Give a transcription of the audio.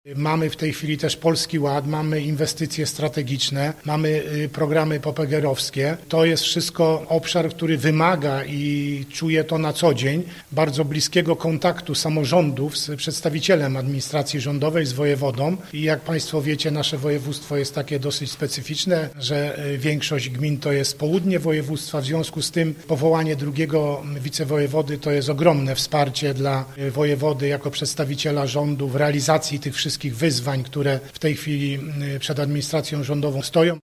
Mamy w tej chwili też Polski Ład, mamy inwestycje strategiczne, mamy programy popegeerowskie. To jest wszystko obszar, który wymaga i czuję to na co dzień bardzo bliskiego kontaktu samorządów z przedstawicielem administracji rządowej, z wojewodą. I jak Państwo wiecie, nasze województwo jest takie dosyć specyficzne, że większość gmin to jest południe województwa. W związku z tym powołanie drugiego wicewojewody to jest ogromne wsparcie dla wojewody jako przedstawiciela rządu w realizacji tych wszystkich wyzwań, które w tej chwili przed administracją rządową stoją.